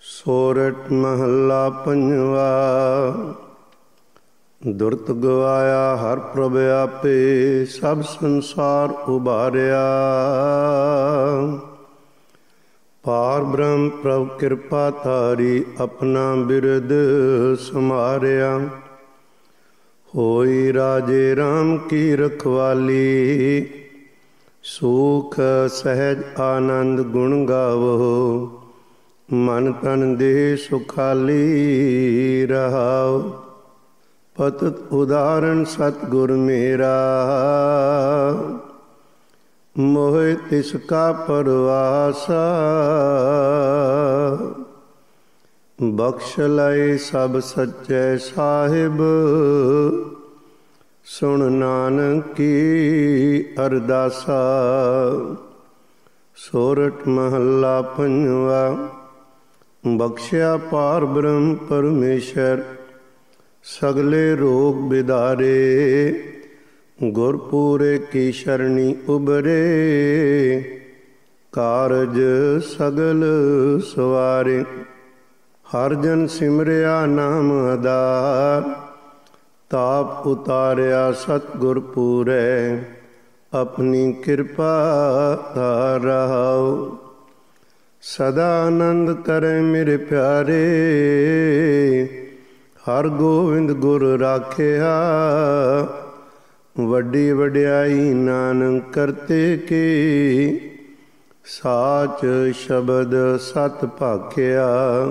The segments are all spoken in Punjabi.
ਸੋਰਠ ਮਹੱਲਾ ਪੰਜਵਾ। ਦੁਰਤ ਗਵਾਇਆ ਹਰ ਪ੍ਰਭ ਆਪੇ, ਸਭ ਸੰਸਾਰ ਉਬਾਰਿਆ। ਪਾਰ ਬ੍ਰਹਮ ਪ੍ਰਭ ਕਿਰਪਾ ਧਾਰੀ, ਆਪਣਾ ਬਿਰਦ ਸਮਾਰਿਆ। ਹੋਈ ਰਾਜੇ ਰਾਮ ਕੀ ਰਖਵਾਲੀ, ਸੂਖ ਸਹਿਜ ਆਨੰਦ ਗੁਣ ਗਾਵੋ। ਮਨ ਤਨ ਦੇਹ ਸੁਖਾਲੀ ਰਹਾਉ, ਪਤਿਤ ਉਦਾਹਰਣ ਸਤਿਗੁਰ ਮੇਰਾ। ਮੋਹਿ ਤਿਸ ਕਾ ਪਰਵਾਸਾ, ਬਖਸ਼ ਲਏ ਸਭ ਸੱਚੇ ਸਾਹਿਬ। ਸੁਣ ਨਾਨਕ ਕੀ ਅਰਦਾਸਾ। ਸੋਰਠ ਮਹੱਲਾ ਪੰਜਵਾ। ਬਖਸ਼ਿਆ ਪਾਰ ਬ੍ਰਹਮ ਪਰਮੇਸ਼ਰ, ਸਗਲੇ ਰੋਗ ਬਿਦਾਰੇ। ਗੁਰਪੂਰੇ ਕੀ ਸ਼ਰਣੀ ਉਬਰੇ, ਕਾਰਜ ਸਗਲ ਸਵਾਰੇ। ਹਰ ਜਨ ਸਿਮਰਿਆ ਨਾਮ ਆਧਾਰ, ਤਾਪ ਉਤਾਰਿਆ ਸਤਿਗੁਰ ਪੂਰੈ। ਆਪਣੀ ਕਿਰਪਾ ਧਾਰਾਉ, ਸਦਾ ਆਨੰਦ ਕਰੇ ਮੇਰੇ ਪਿਆਰੇ। ਹਰ ਗੋਬਿੰਦ ਗੁਰ ਰਾਖਿਆ, ਵੱਡੀ ਵਡਿਆਈ ਨਾਨਕ ਕਰਤੇ ਕੀ। ਸਾਚ ਸ਼ਬਦ ਸਤ ਭਾਖਿਆ।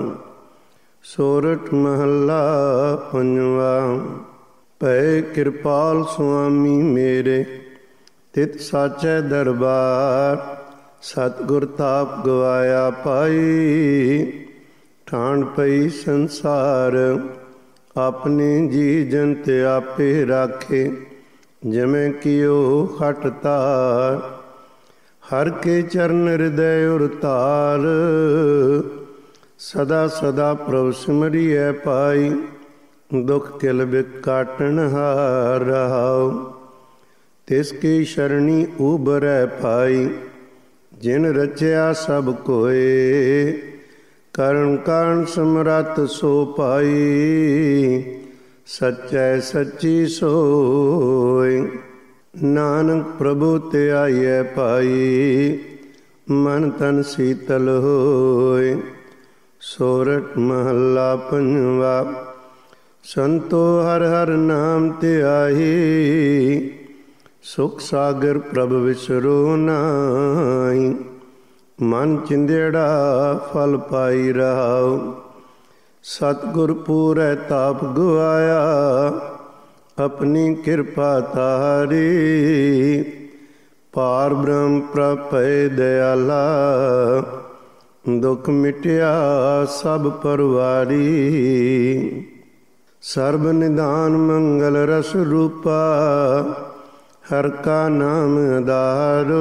ਸੋਰਠ ਮਹੱਲਾ ਪੰਜਵਾ। ਭੈ ਕਿਰਪਾਲ ਸੁਆਮੀ ਮੇਰੇ, ਤਿਤ ਸਾਚੈ ਦਰਬਾਰ। ਸਤਿਗੁਰ ਤਾਪ ਗਵਾਇਆ ਪਾਈ, ਠਾਣ ਪਈ ਸੰਸਾਰ। ਆਪਣੇ ਜੀ ਜਨ ਤੇ ਆਪੇ ਰਾਖੇ, ਜਿਵੇਂ ਕਿਓ ਹਟ ਤਾਰ। ਹਰ ਕੇ ਚਰਨ ਹਿਰਦੈ ਉਰ ਧਾਰ, ਸਦਾ ਸਦਾ ਪ੍ਰਭ ਸਿਮਰਿਐ ਪਾਈ। ਦੁਖ ਕਿਲ ਬਿਖ ਕਾਟਣ ਹਾਰ ਰਹਾਉ, ਤਿਸ ਕੀ ਸ਼ਰਣੀ ਉਬਰੈ ਪਾਈ। ਜਿਨ ਰਚਿਆ ਸਭ ਕੋਏ, ਕਰਣ ਕਾਰਨ ਸਮਰੱਥ ਸੋ ਪਾਈ। ਸਚੈ ਸੱਚੀ ਸੋਇ, ਨਾਨਕ ਪ੍ਰਭੂ ਤੇ ਆਈਐ ਪਾਈ। ਮਨ ਤਨ ਸੀਤਲ ਹੋਇ। ਸੋਰਠ ਮਹੱਲਾ ਪੰਜਵਾ। ਸੰਤੋ ਹਰਿ ਹਰਿ ਨਾਮ ਧਿਆਈ, ਸੁਖ ਸਾਗਰ ਪ੍ਰਭ ਵਿਸਰੋ ਨਾਈ। ਮਨ ਚਿੰਦੜਾ ਫਲ ਪਾਈ ਰਹਾਉ, ਸਤਿਗੁਰ ਪੂਰੈ ਤਾਪ ਗਵਾਇਆ। ਆਪਣੀ ਕਿਰਪਾ ਤਾਰੀ, ਪਾਰ ਬ੍ਰਹਮ ਪ੍ਰਭ ਭੈ ਦਇਆਲਾ। ਦੁਖ ਮਿਟਿਆ ਸਭ ਪਰਵਾਰੀ, ਸਰਬ ਨਿਧਾਨ ਮੰਗਲ ਰਸ ਰੂਪਾ। ਹਰ ਕਾ ਨਾਮ ਆਧਾਰੋ,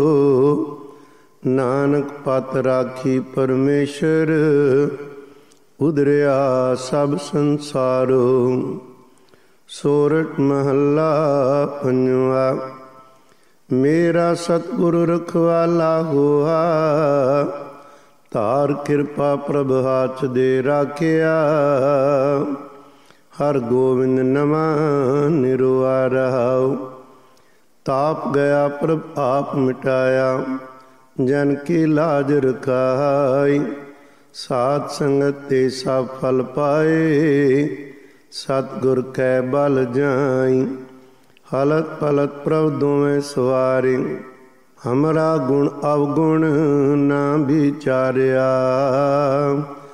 ਨਾਨਕ ਪਤ ਰਾਖੀ ਪਰਮੇਸ਼ਰ। ਉਧਰਿਆ ਸਭ ਸੰਸਾਰੋ। ਸੋਰਠ ਮਹੱਲਾ ਪੰਜਵਾ। ਮੇਰਾ ਸਤਿਗੁਰ ਰਖਵਾਲਾ ਹੋਆ, ਧਾਰ ਕਿਰਪਾ ਪ੍ਰਭ ਹਾਥ ਦੇ ਰਾਖਿਆ। ਹਰ ਗੋਬਿੰਦ ਨਵਾਂ ਨਿਰਵਾ ਰਹਾਉ, ਤਾਪ ਗਿਆ ਪ੍ਰਭ ਆਪ ਮਿਟਾਇਆ। ਜਨ ਕੀ ਲਾਜ ਰਖਾਈ, ਸਾਧ ਸੰਗਤ ਤੇ ਸਭ ਫਲ ਪਾਏ। ਸਤਿਗੁਰ ਕੈ ਬਲ ਜਾਈ, ਹਲਤ ਪਲਤ ਪ੍ਰਭ ਦੋਵੇਂ ਸਵਾਰੇ। ਹਮਰਾ ਗੁਣ ਅਵਗੁਣ ਨਾ ਵਿਚਾਰਿਆ,